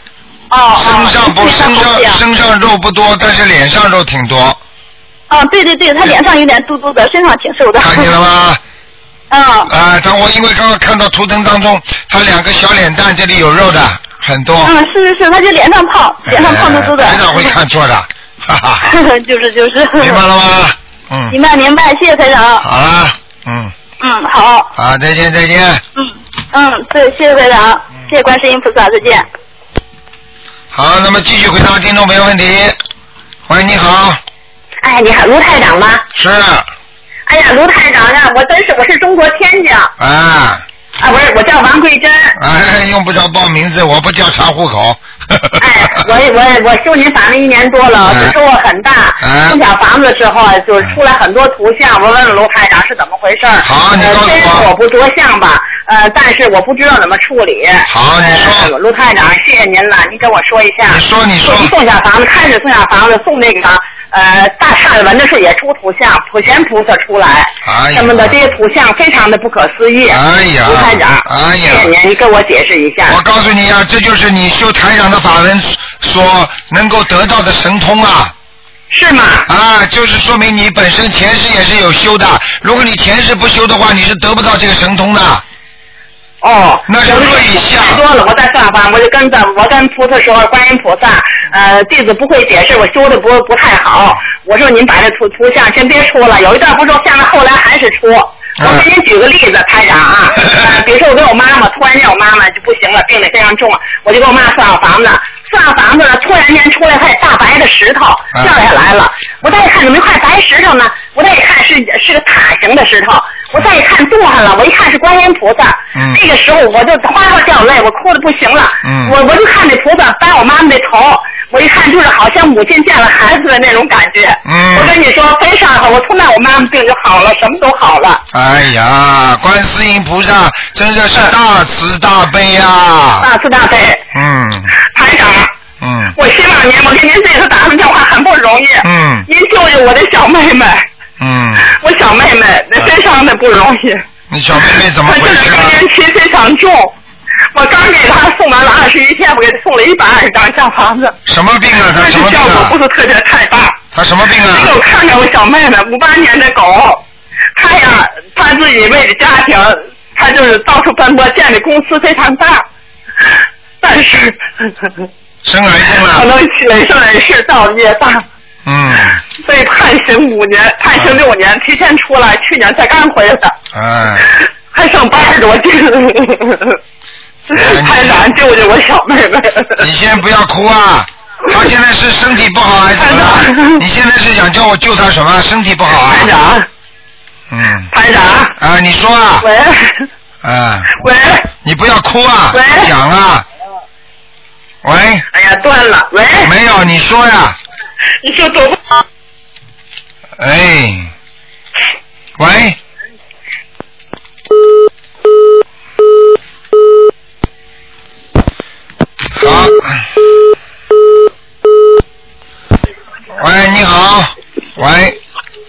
身上肉不多，但是脸上肉挺多。 对对对，他脸上有点嘟嘟的，身上挺瘦的。 看见了吗？我因为刚刚看到图腾当中，他2个小脸蛋这里有肉的很多。 是，他就脸上胖嘟嘟的。 台长会看错的，哈哈。 就是。 明白了吗？ 明白，谢谢台长。 好了， 好。 好，再见。 对，谢谢台长，谢谢观世音菩萨，再见。 好，那么继续回答听众朋友问题。喂，你好。 哎，你好，卢台长吗？ 是。 哎呀，卢台长呀，我是中国天津。我叫王桂珍。 用不着报名字，我不调查户口。 我修您法门1年多了，收获很大。送小房子的时候就出来很多图像，我问卢台长是怎么回事。 好，你告诉我。 虽然我不着相吧，但是我不知道怎么处理。 好，你说。 卢台长，谢谢您了，您跟我说一下。 你说。 送小房子，开始送小房子，送那个大忏文的时候也出图像，普贤菩萨出来，什么的这些图像非常的不可思议。卢台长，谢谢您，你跟我解释一下。 我告诉你啊，这就是你修台长的法门所能够得到的神通啊。 是吗？ 就是说明你本身前世也是有修的，如果你前世不修的话，你是得不到这个神通的。那是瑞相。 太多了，我在上方，我跟菩萨说，观音菩萨，弟子不会解释，我修的不太好。我说您把这图像先别出了，有一段不说，下面后来还是出。我给您举个例子，台长啊，比如说我跟我妈妈，突然间我妈妈就不行了，病得非常重，我就给我妈算好房子，突然间出来块大白的石头掉下来了，我再一看怎么一块白石头呢？我再一看是个塔形的石头，我再一看动上了，我一看是观音菩萨，这个时候我就哗哗掉泪，我哭得不行了，我就看这菩萨掰我妈妈的头，我一看就是好像母亲见了孩子的那种感觉。我跟你说非常好，我从那我妈妈病就好了，什么都好了。 哎呀，观世音菩萨真的是大慈大悲啊！ 大慈大悲。台长。我希望我给您这次打通电话很不容易。您救救我的小妹妹。我小妹妹那非常的不容易。 你小妹妹怎么回事？ 她更年期非常重。我刚给她送完了21天，我给她送了120张小房子。 什么病啊？她什么病啊？ 效果不是特别太大。 她什么病啊？ 给我看看我小妹妹，58年的狗。她呀，她自己为了家庭，她就是到处奔波，建的公司非常大，但是生癌症了。 可能人生人事造业大。被判刑5年，判刑6年，提前出来，去年才刚回来。还剩80多斤。太难救救我小妹妹。 你先不要哭啊！她现在是身体不好还是怎么了？你现在是想叫我救她什么？身体不好啊？ 台长。台长。 你说啊。 喂。喂。 你不要哭啊！ 喂。 讲啊。喂。 哎呀，断了。喂。 没有，你说呀。 你说多不好。 喂。好。喂，你好。喂，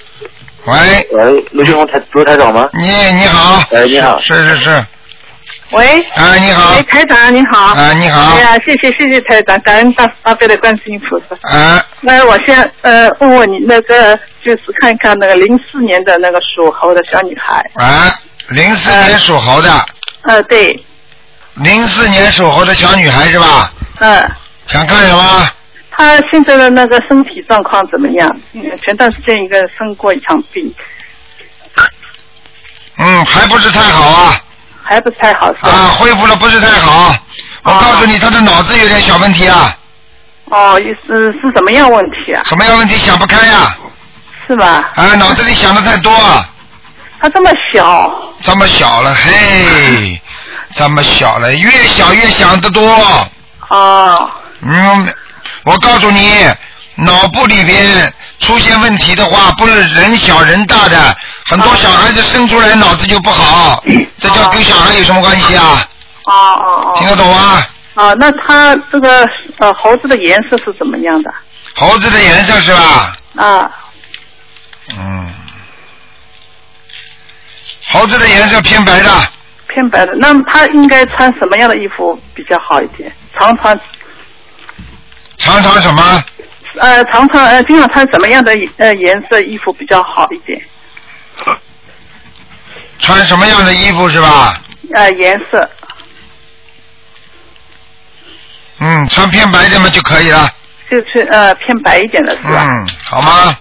卢台长吗？ 你好。 你好。 是。 喂。 你好。 喂，台长你好。 你好。 哎呀，谢谢台长，感恩大悲的观世音菩萨。那我先问问你那个，就是看看那个04年的那个属猴的小女孩。 04年属猴的。 对。 04年属猴的小女孩是吧？想看什么？ 她现在的那个身体状况怎么样？前段时间一个生过一场病。 还不是太好啊。 还不是太好是吧？ 恢复了不是太好。我告诉你，她的脑子有点小问题啊。 是什么样问题啊？ 什么样问题？想不开呀。 是吧？ 脑子里想的太多。 她这么小。 这么小了，嘿，这么小了，越小越想得多。我告诉你，脑部里边出现问题的话，不是人小人大的，很多小孩子生出来脑子就不好，这叫跟小孩有什么关系啊？听得懂吗？ 那他这个猴子的颜色是怎么样的？ 猴子的颜色是吧？猴子的颜色偏白的。 偏白的，那么他应该穿什么样的衣服比较好一点？常穿常常什么？ 常常经常穿什么样的颜色衣服比较好一点？ 穿什么样的衣服是吧？ 颜色。 穿偏白的嘛就可以了。 就是偏白一点的是吧？ 好吗？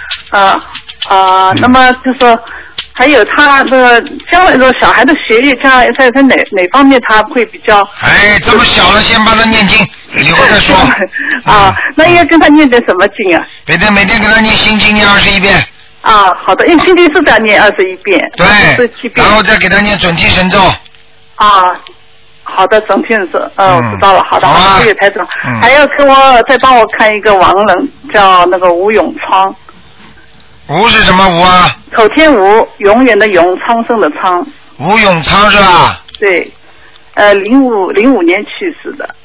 那么就说还有他的将来的小孩的学业，将来在哪方面他会比较？ 这么小了，先帮他念经，以后再说。 那应该跟他念点什么经啊？ 每天给他念心经念21遍。 好的，因为心经是在念21遍。 对。然后再给他念准提神咒。 好的，整天是我知道了。好的，谢谢台长。还要再帮我看一个亡人，叫那个吴永昌。 吴是什么吴啊？ 口天吴，永远的永，昌盛的昌。 吴永昌是吧？ 对，05年去世的。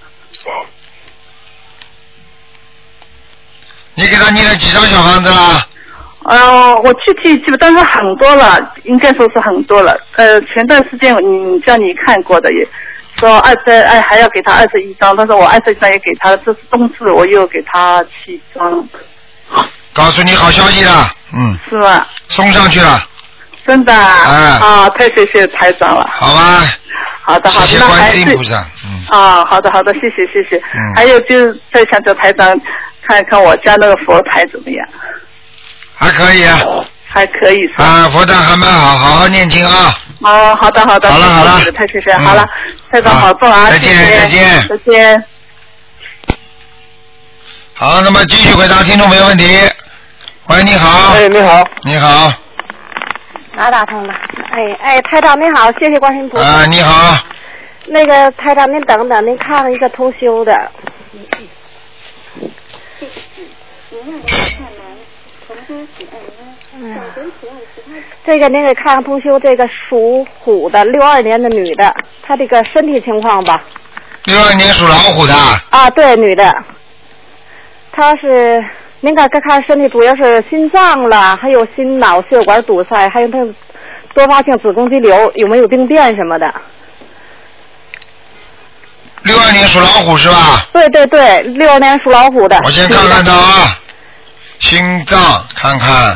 你给他念了几张小房子了？ 我具体记不，但是很多了，应该说是很多了。前段时间叫你看过的也。说还要给他21张，但是我21张也给他了，这是冬至我又给他7张。 告诉你好消息了， 是吗？ 送上去了。 真的太谢谢台长了。 好吧。 好的， 谢谢观世音菩萨。 好的，谢谢。还有就是再想叫台长看看我家那个佛台怎么样？ 还可以啊。 还可以是吧？ 佛台还蛮好，好好念经啊。 好的。好了，太谢谢。好了，台长保重啊。 再见。好，那么继续回答听众没问题。喂，你好。 你好。 你好。 打通了。台长你好，谢谢观世音菩萨。 你好。 那个台长您等等，您看看一个同修的。这个您给看看同修，这个属虎的62年的女的，她这个身体情况吧。 62年属老虎的。 对，女的。她是您看身体主要是心脏了，还有心脑血管堵塞，还有她多发性子宫肌瘤，有没有病变什么的 ？62年属老虎是吧？ 对，62年属老虎的。 我先看看她心脏看看。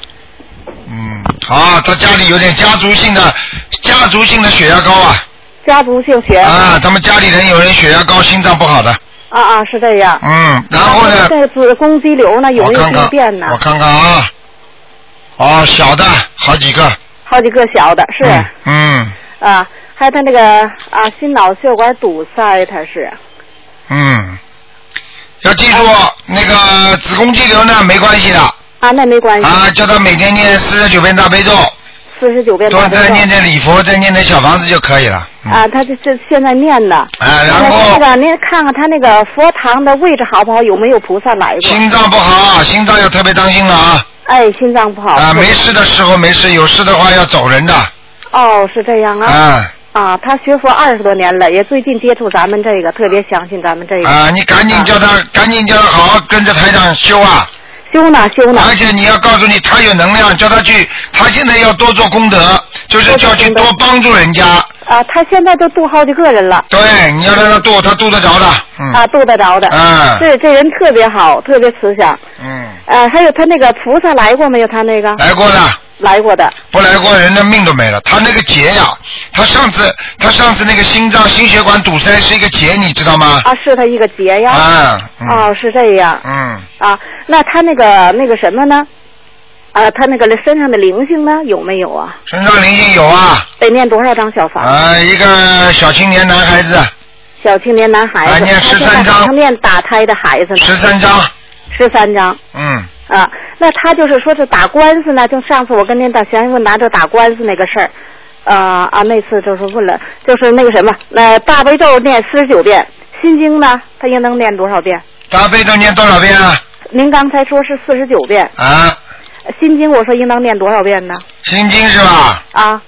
好，他家里有点家族性的血压高啊。 家族性血压。 他们家里人有人血压高，心脏不好的。 是这样。 然后呢？ 这子宫肌瘤呢，有没有病变呢？ 我看看小的好几个。 好几个小的是。还有他那个心脑血管堵塞，他是。 要记住那个子宫肌瘤呢，没关系的。 那没关系。 叫他每天念49遍大悲咒。 49遍大悲咒。 多再念点礼佛，再念点小房子就可以了。 他这现在念的。 然后。 那个您看看他那个佛堂的位置好不好？有没有菩萨来过？ 心脏不好，心脏要特别当心了啊。 心脏不好。 没事的时候没事，有事的话要走人的。 是这样啊。他学佛20多年了，也最近接触咱们这个，特别相信咱们这个。 你赶紧叫他好好跟着台长修啊。 修呢。 而且你要告诉你，他有能量，叫他去，他现在要多做功德，就是叫去多帮助人家。 他现在都度好几个人了。 对，你要让他度，他度得着的。 度得着的。对，这人特别好，特别慈祥。还有他那个菩萨来过没有？他那个。 来过的。 来过的。 不来过，人的命都没了。他那个结呀，他上次那个心血管堵塞是一个结，你知道吗？ 是他一个结呀。是这样。那他那个什么呢？他那个身上的灵性呢，有没有啊？ 身上灵性有啊。 得念多少张小房子？ 一个小青年男孩子。 小青年男孩子。 念13张。 他念打胎的孩子呢。 13张。 13张。那他就是说是打官司呢，就上次我跟您详细问答这打官司那个事儿，那次就是问了，就是那个什么，大悲咒念49遍，心经呢，他应当念多少遍？ 大悲咒念多少遍啊？ 您刚才说是49遍。心经我说应当念多少遍呢？ 心经是吧？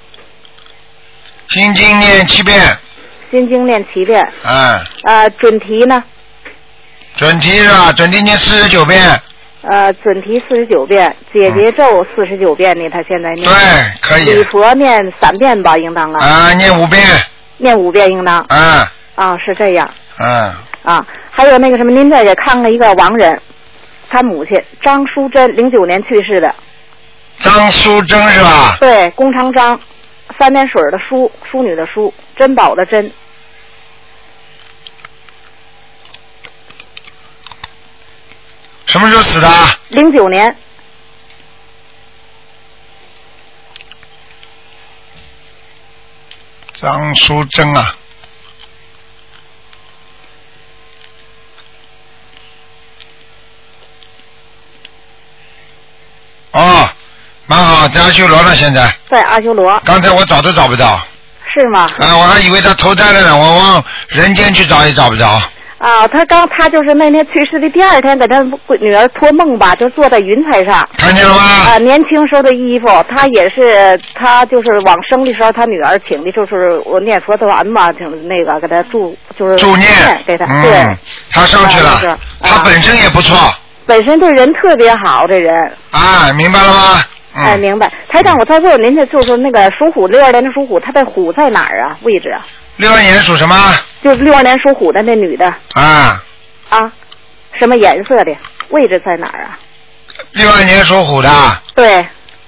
心经念7遍。 心经念7遍。准提呢？ 准提是吧？准提念49遍。 准提49遍，解结咒49遍呢，他现在念。 对，可以。 礼佛念3遍吧，应当啊。 念5遍。 念5遍应当。 是这样。 啊，还有那个什么，您再给看看一个亡人，他母亲张淑珍，09年去世的。 张淑珍是吧？ 对，弓长张，三点水的淑，淑女的淑，珍宝的珍。 什么时候死的 ？09年。 张淑珍啊。哦，蛮好，在阿修罗呢，现在。 在阿修罗。 刚才我找都找不到。 是吗？ 啊，我还以为他投胎了呢，我往人间去找也找不着。 啊，他就是那天去世的第二天，给他女儿托梦吧，就坐在云彩上。 看见了吗？ 啊，年轻时候的衣服，他就是往生的时候，他女儿请的就是我念佛的完嘛，请那个给他助念给他。对。 他上去了，他本身也不错。 本身对人特别好，这人。 啊，明白了吗？ 哎，明白。台长，我再问您，就是那个属虎，62年的属虎，他的虎在哪儿啊？位置啊 ？62年属什么？ 就是62年属虎的那女的。 啊。 啊，什么颜色的？位置在哪儿啊 ？62年属虎的。 对。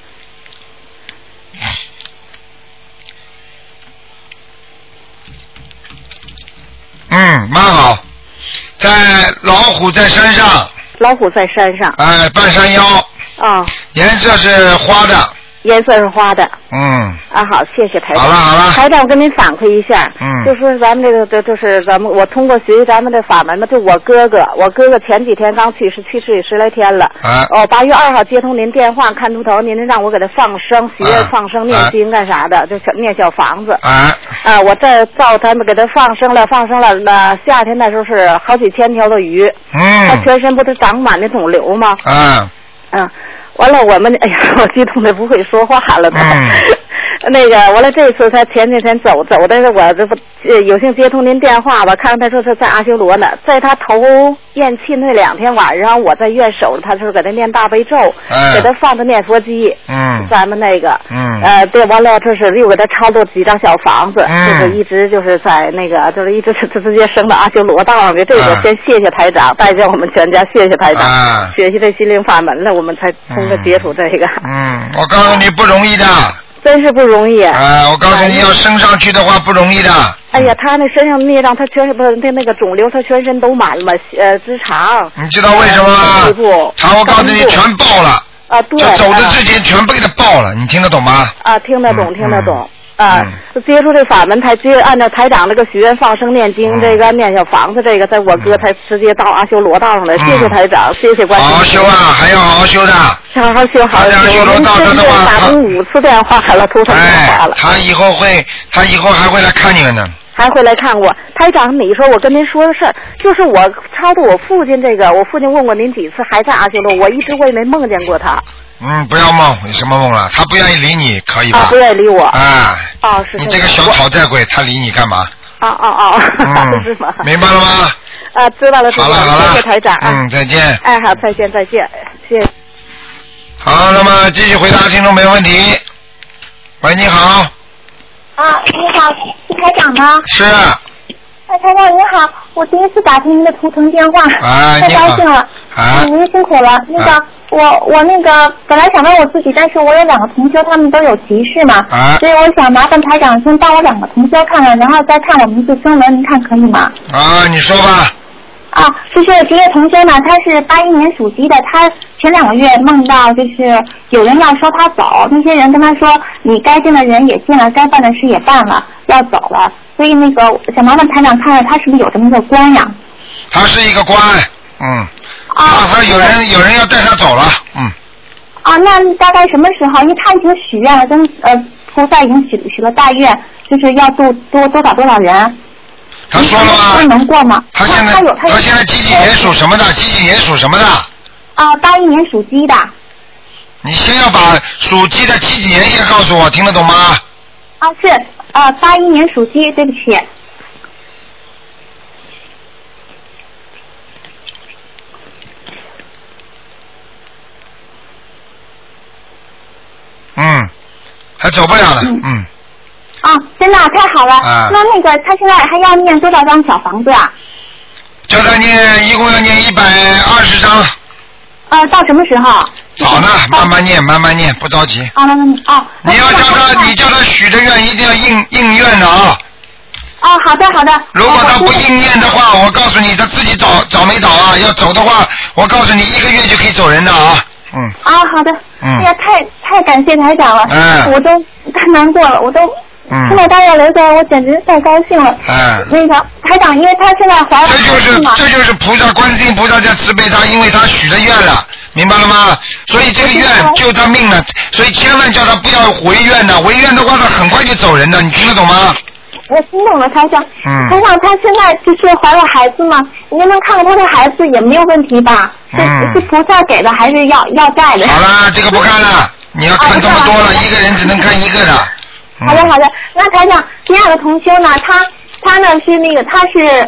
蛮好。在老虎在山上。 老虎在山上。 哎，半山腰。 啊。 颜色是花的。 颜色是花的。啊，好，谢谢台长。 好了。 台长，我跟您反馈一下。就说咱们这个，就是我通过学习咱们的法门嘛，就我哥哥前几天刚去世也10来天了。8月2号接通您电话看图腾，您让我给他放生，许愿放生念经干啥的，就念小房子。我这照他们给他放生了，夏天那时候是好几千条的鱼。他全身不是长满那肿瘤吗？完了，我们哎呀，我激动的不会说话了都。那个，完了这次他前几天走的，我这不有幸接通您电话吧？看他说是在阿修罗呢，在他头咽气那2天晚上，我在院守着他，就是给他念大悲咒，给他放着念佛机。咱们那个，对，完了这是又给他抄了几张小房子，就是一直就是在那个，就是一直直接升到阿修罗道上的。这个先谢谢台长，代表我们全家谢谢台长，学习这心灵法门了，我们才通过接触这个。 我告诉你不容易的。 真是不容易。 我告诉你要升上去的话不容易的。 哎呀，他那身上孽障，他全是不是那个肿瘤，他全身都满了，直肠。 你知道为什么吗？我告诉你，全爆了。 对。 就走的之前全被他爆了，你听得懂吗？ 听得懂，听得懂。接触这法门才按照台长那个许愿放生念经，这个念小房子，这个在我哥才直接到阿修罗道上来。谢谢台长，谢谢关心。 好好修啊，还要好好修的。 好好修，好好修。 阿修罗道上的话， 打通5次电话了，头疼电话了。 他以后还会来看你们呢。 还会来看我，台长，你说我跟您说的事儿，就是我超度我父亲这个，我父亲问过您几次，还在阿修罗，我一直也没梦见过他。 不要梦，有什么梦了？他不愿意理你，可以吧？ 不愿意理我。是。 你这个小讨债鬼，他理你干嘛？ 是吗？ 明白了吗？ 知道了， 好了， 谢谢台长。 再见。 好，再见，谢谢。 好，那么继续回答听众没问题。喂，你好。 你好，是台长吗？ 是。 台长你好，我第一次打通您的图腾电话，太高兴了。您辛苦了。那个我那个本来想问我自己，但是我有2个同修，他们都有急事嘛，所以我想麻烦台长先帮我2个同修看看，然后再看我名字声纹，您看可以吗？ 你说吧。 就是这个同修呢，他是81年属鸡的，他前2个月梦到就是有人要收他走，那些人跟他说你该尽的人也尽了，该办的事也办了，要走了，所以那个想麻烦台长看看他是不是有这么一个官呀？ 他是一个官，他有人要带他走了， 那大概什么时候？因为他已经许愿了，跟菩萨已经许了大愿，就是要度多少人。 他说了吗？ 能过吗？ 他现在几年属什么的 ？81年属鸡的。 你先要把属鸡的几年先告诉我，听得懂吗？ 是81年属鸡，对不起。 还走不了了， 真的太好了。那个他现在还要念多少张小房子啊？ 叫他念，一共要念120章。 到什么时候？ 早呢，慢慢念，慢慢念，不着急。你要叫他，你叫他许的愿一定要应愿的啊。 好的好的。 如果他不应验的话，我告诉你，他自己找没找啊？要走的话，我告诉你1个月就可以走人的啊。 好的。哎呀，太感谢台长了。我都太难过了，我都。听到他要留下来，我简直太高兴了。那个台长，因为他现在怀了孩子嘛。 这就是菩萨，观世音菩萨在慈悲他，因为他许了愿了，明白了吗？所以这个愿救他命了，所以千万叫他不要违愿的，违愿的话他很快就走人的，你听得懂吗？ 我听懂了，台长。台长，他现在就是怀了孩子嘛，您能看看他的孩子也没有问题吧？是菩萨给的还是要债的？ 好了，这个不看了，你要看这么多了，一个人只能看一个的。 好的好的，那台长，第2个同修呢，他呢是那个他是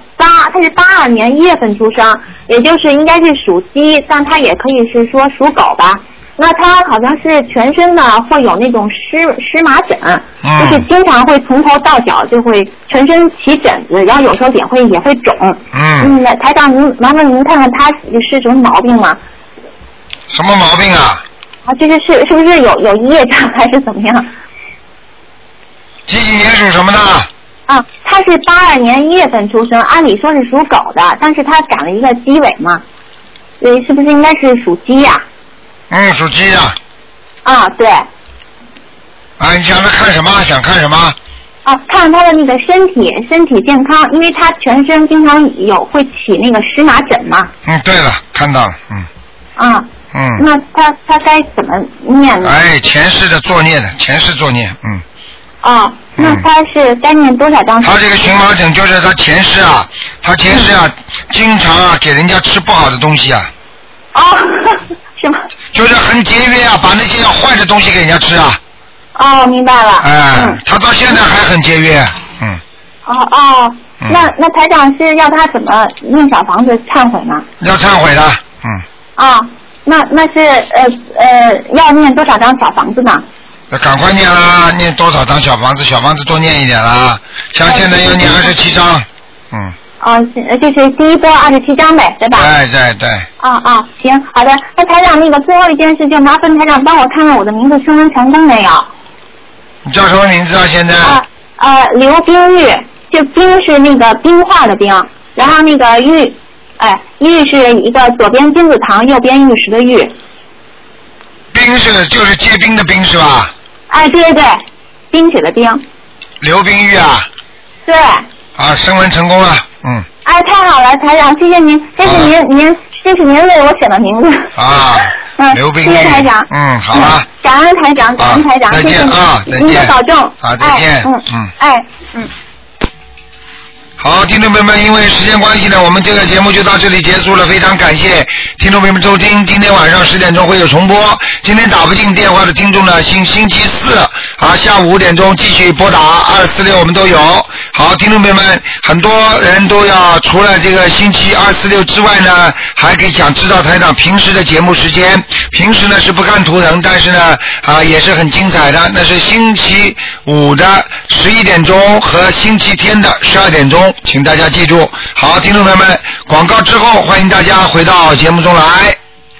82年1月份出生，也就是应该是属鸡，但他也可以是说属狗吧。那他好像是全身呢会有那种湿麻疹，就是经常会从头到脚就会全身起疹子，然后有时候也会肿。台长，麻烦您看看他是什么毛病吗？ 什么毛病啊？ 就是是不是有业障还是怎么样？ 几年属什么的？ 他是82年1月份出生，按理说是属狗的，但是他长了一个鸡尾嘛，所以是不是应该是属鸡呀？ 属鸡呀。 对。 你想他看什么？想看什么？ 看他的那个身体健康，因为他全身经常会起那个湿麻疹嘛。 对了，看到了。 那他该怎么念呢？ 前世的作孽的，前世作孽。 那他是该念多少张？ 他这个荨麻疹就是他前世啊，经常给人家吃不好的东西啊。 是吗？ 就是很节约啊，把那些坏的东西给人家吃啊。 明白了。 他到现在还很节约。 那台长是要他怎么念小房子忏悔呢？ 要忏悔的。 那是要念多少张小房子呢？ 那赶快念啦！念多少张小房子？小房子多念一点啦。像现在要念27张。 就是第一波27张呗，对吧？ 对。 行，好的。那台长，那个最后一件事，就麻烦台长帮我看看我的名字升温成功没有？ 你叫什么名字啊？现在？ 刘冰玉，就冰是那个冰化的冰，然后那个玉，玉是一个左边金字旁，右边玉石的玉。 冰就是结冰的冰是吧？ 对，冰雪的冰。 刘冰玉啊？ 对。 升温成功了。 太好了，台长，谢谢您，这是您为我选的名字。 刘冰玉。 谢谢台长。 好了。 感恩台长， 再见啊，再见。 您保重。 再见。好，听众朋友们，因为时间关系呢，我们这个节目就到这里结束了。非常感谢听众朋友们收听，今天晚上10点钟会有重播。今天打不进电话的听众呢，星期4下午5点钟继续拨打246，我们都有。好，听众朋友们，很多人都要除了这个星期246之外呢，还可以想知道台长平时的节目时间。平时呢是不看图腾，但是呢也是很精彩的。那是星期5的11点钟和星期天的12点钟。请大家记住。好，听众朋友们，广告之后欢迎大家回到节目中来。